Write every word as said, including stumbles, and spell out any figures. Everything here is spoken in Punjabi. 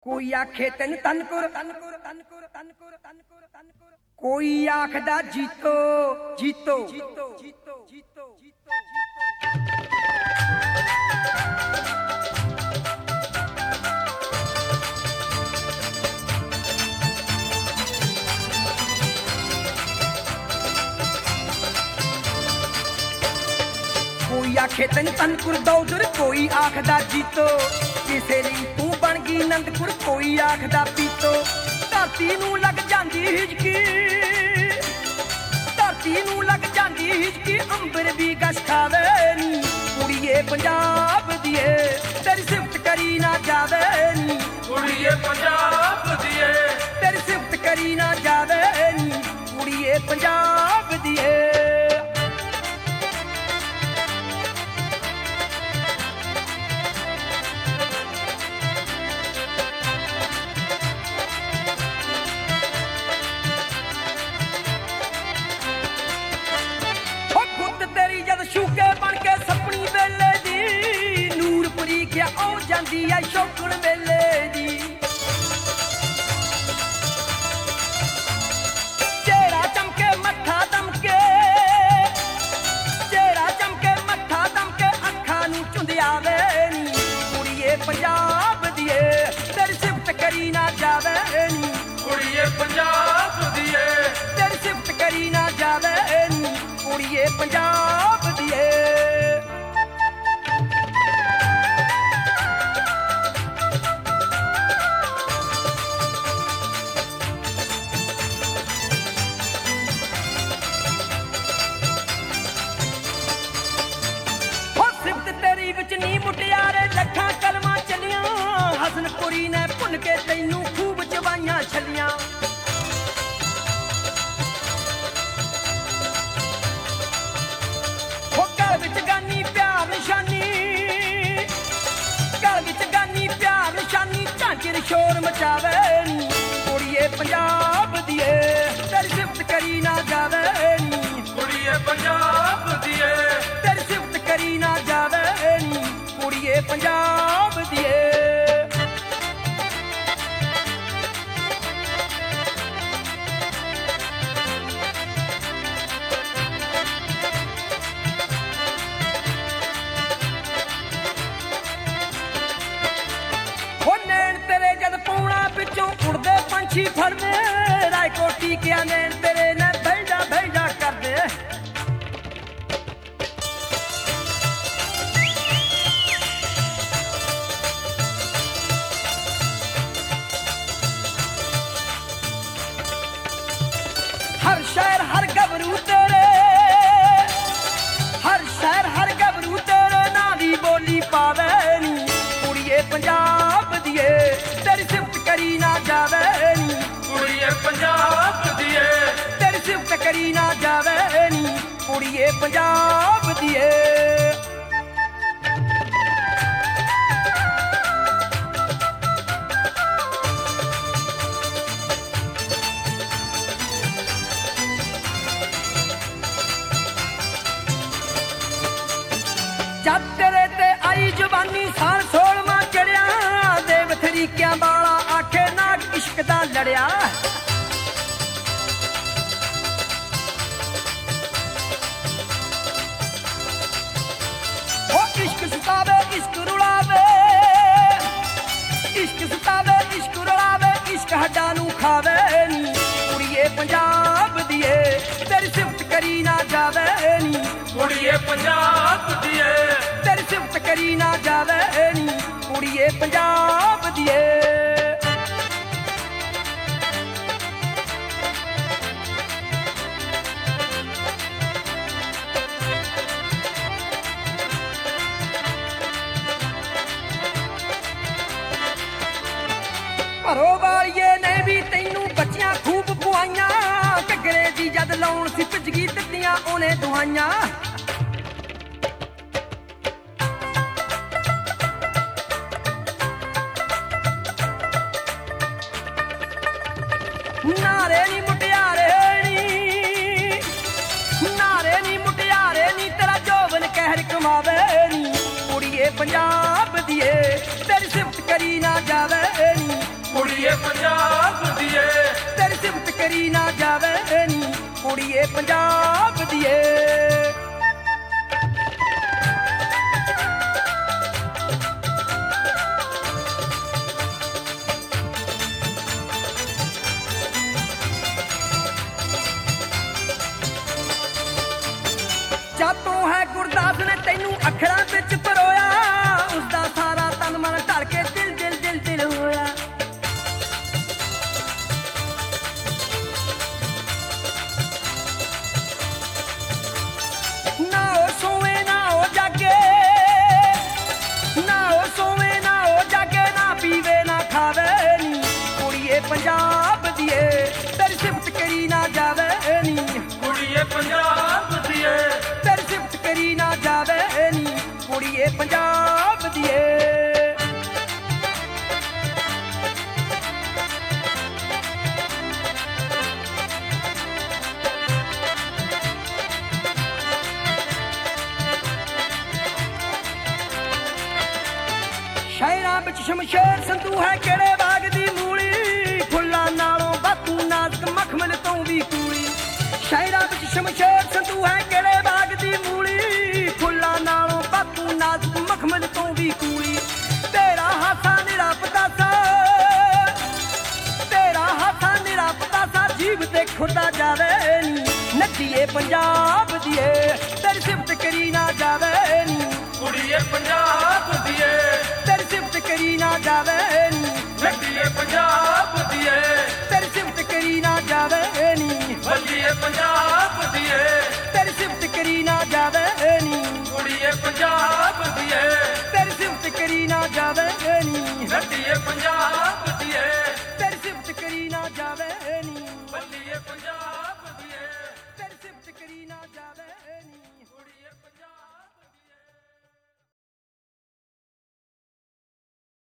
कोई आखे तेन तनकुर तनकुर तनकुर तनकुर तनकुर तनकुर कोई आखदा जीतो जीतो जीतो जीतो जीतो जीतो कोई आखे तेन तनकुर दौदर कोई आखदा जीतो किसे लिए तू बन गई नंदपुर कोई आखदा पीतो धरती नू लग जांदी हिजकी धरती नू लग जांदी हिजकी अंबर भी गश खावे नी कुड़िए पंजाब दिए तेरी सिफत करी ना जावे नी कुड़िए पंजाब दिए तेरी सिफत करी ना जावे नी कुड़िए पंजाब दिए ਜਾਂਦੀ ਐ ਸ਼ੌਕਣ ਵੇਲੇ ਦੀ ਚਿਹਰਾ ਚਮਕੇ ਮੱਥਾ ਦਮਕੇ ਚਿਹਰਾ ਚਮਕੇ ਮੱਥਾ ਦਮਕੇ ਅੱਖਾਂ ਨੂੰ ਚੁੰਦਿਆਵੇ ਨੀ ਕੁੜੀਏ ਪੰਜਾਬ ਦੀਏ ਤੇਰੀ ਸਿਫਤ ਕਰੀ ਨਾ ਜਾਵੇ ਨੀ ਕੁੜੀਏ ਪੰਜਾਬ ਦੀਏ ਤੇਰੀ ਸਿਫਤ ਕਰੀ ਨਾ ਜਾਵੇ ਨੀ ਕੁੜੀਏ ਪੰਜਾਬ ਦੀਏ ਹਸਨਪੁਰੀ ਨੇ ਭੁੱਲ ਕੇ ਤੈਨੂੰ ਖੂਬ ਚਵਾਈਆਂ ਛੱਲੀਆਂ ਉਹ ਘਰ ਵਿੱਚ ਗਾਨੀ ਪਿਆਰ ਨਿਸ਼ਾਨੀ ਘਰ ਵਿੱਚ ਗਾਨੀ ਪਿਆਰ ਨਿਸ਼ਾਨੀ ਝਾਂਜਰ ਸ਼ੋਰ ਮਚਾਵੇ ਨੀ ਕੁੜੀਏ ਪੰਜਾਬ ਦੀਏ ਤੇਰੀ ਸਿਫਤ ਕਰੀ ਨਾ ਜਾਵੇ ਨੀ ਕੁੜੀਏ ਪੰਜਾਬ ਦੀਏ ਤੇਰੀ ਸਿਫਤ ਕਰੀ ਨਾ ਜਾਵੇ ਨੀ ਕੁੜੀਏ ਪੰਜਾਬ ਦੀਏ पंछी फड़दे रायकोटी क्या नैन तेरे ने भेजा भेजा कर दे हर शहर हर गबरू तेरे हर शहर हर गबरू तेरे ना दी बोली पावे नी कुड़िए पंजाब दिए तेरी सिफत करी ना जावे ਕੁੜੀਏ ਪੰਜਾਬ ਦੀਏ ਤੇਰੀ ਸਿਫਤ ਕਰੀ ਨਾ ਜਾਵੇ ਨੀ ਕੁੜੀਏ ਪੰਜਾਬ ਦੀਏ ਜਦ ਤੇਰੇ ਤੇ ਆਈ ਜਵਾਨੀ ਸਾਲ ਸੋਲਵਾਂ ਚੜਿਆ ਦੇਵ ਤਰੀਕਿਆਂ ਵਾਲਾ ਆਖੇ ਨਾਗ ਇਸ਼ਕ ਦਾ ਲੜਿਆ इश्क सतावे इश्क रुलावे इश्क सतावे इश्क रुलावे इश्क हड्डां नू खावे नी कुड़िए पंजाब दिए तेरी सिफत करी ना जावे नी ਕੁੜੀਏ ਪੰਜਾਬ ਦੀਏ तेरी सिफत करी ना जावे नी कुड़िए पंजाब दिए ਘਰੋ ਵਾਲੀਏ ਨੇ ਵੀ ਤੈਨੂੰ ਬੱਚੀਆਂ ਖੂਬ ਪੁਆਈਆਂ ਘੱਗਰੇ ਦੀ ਜਦ ਲਾਉਣ ਸੀ ਭਿੱਜਗੀ ਦਿੱਤੀਆਂ ਉਹਨੇ ਦੁਹਾਈਆਂ ਨਾਰੇ ਨੀ ਮੁਟਿਆਰੇ ਨੀ ਨਾਰੇ ਨੀ ਮੁਟਿਆਰੇ ਨੀ ਤੇਰਾ ਜੋਬਨ ਕਹਿਰ ਕਮਾਵੇ ਨੀ ਕੁੜੀਏ ਪੰਜਾਬ ਦੀਏ ਤੇਰੀ ਸਿਫਤ ਕਰੀ ਨਾ ਜਾਵੇ ਨੀ ਪੰਜਾਬ ਦੀ ਏ ਤੇਰੀ ਸਿਫਤ ਕਰੀ ਨਾ ਜਾਵੇ ਨੀ ਕੁੜੀਏ ਪੰਜਾਬ ਦੀ ਏ ਜਾਤੋਂ ਹੈ ਗੁਰਦਾਸ ਨੇ ਤੈਨੂੰ ਅੱਖਰਾਂ ਵਿੱਚ ਪਰੋਇਆ ਉਸਦਾ ਸਾਰਾ ਤਨ ਮਨ ਢਲ ਕੇ ਦਿਲ ਦਿਲ ਦਿਲ ਦਿਲ ਹੋਇਆ ਨਾ ਉਹ ਸੋਵੇ ਨਾ ਉਹ ਜਾਗੇ ਨਾ ਉਹ ਸੋਵੇ ਨਾ ਉਹ ਜਾਗੇ ਨਾ ਪੀਵੇ ਨਾ ਖਾਵੇ ਨੀ ਕੁੜੀਏ ਪੰਜਾਬ ਦੀ ਏ ਤੇਰੀ ਸਿਫਤ ਕਰੀ ਨਾ ਜਾਵੇ ਨੀ ਕੁੜੀਏ ਪੰਜਾਬ ਦੀ ਏ ਤੇਰੀ ਸਿਫਤ ਕਰੀ ਨਾ ਜਾਵੇ ਨੀ ਕੁੜੀਏ ਪੰਜਾਬ ਦੀ ਏ ਸ਼ਹਿਰਾਂ ਵਿੱਚ ਸ਼ਮਸ਼ੇਰ ਸੰਧੂ ਹੈ ਕਿਹੜੇ ਬਾਗ ਦੀ ਮੂਲੀ ਫੁੱਲਾਂ ਨਾਲੋਂ ਬਾਤੂ ਨਾਜ਼ਕ ਮਖਮਲ ਤੋਂ ਵੀ ਕੂਲੀ ਸ਼ਹਿਰਾਂ ਵਿੱਚ ਸ਼ਮਸ਼ੇਰ ਸੰਧੂ ਹੈ ਕਿਹੜੇ ਬਾਗ ਦੀ ਮੂਲੀ ਫੁੱਲਾਂ ਨਾਲੋਂ ਬਾਤੂ ਨਾਜ਼ਕ ਮਖਮਲ ਤੋਂ ਵੀ ਕੂਲੀ ਤੇਰਾ ਹਾਸਾ ਨਿਰਾਪਤਾ ਸਾ ਤੇਰਾ ਹਾਸਾ ਨਿਰਾਪਤਾ ਸਾ ਜੀਵ ਤੇ ਖੁਦਾ ਜਾਵੇ ਨੀ ਨੱਚੀਏ ਪੰਜਾਬ ਦੀ ਏ ਤੇਰੀ ਸਿਫਤ ਕਰੀ ਨਾ ਜਾਵੇ ਨੀ ਕੁੜੀਏ ਪੰਜਾਬ ਦੀ ਏ ਤੇਰੀ ਸਿਫਤ ਕਰੀ ਨਾ ਜਾਵੇ ਨੀ ਲੱਡੀਏ ਪੰਜਾਬ ਦੀ ਏ ਤੇਰੀ ਸਿਫਤ ਕਰੀ ਨਾ ਜਾਵੇ ਨੀ ਬੱਲੀਏ ਪੰਜਾਬ ਦੀ ਏ ਤੇਰੀ ਸਿਫਤ ਕਰੀ ਨਾ ਜਾਵੇ ਨੀ ਕੁੜੀਏ ਪੰਜਾਬ ਦੀ ਏ ਤੇਰੀ ਸਿਫਤ ਕਰੀ ਨਾ ਜਾਵੇ ਨੀ ਲੱਡੀਏ ਪੰਜਾਬ ਦੀ ਏ ਤੇਰੀ ਸਿਫਤ ਕਰੀ ਨਾ ਜਾਵੇ ਨੀ ਬੱਲੀਏ ਪੰਜਾਬ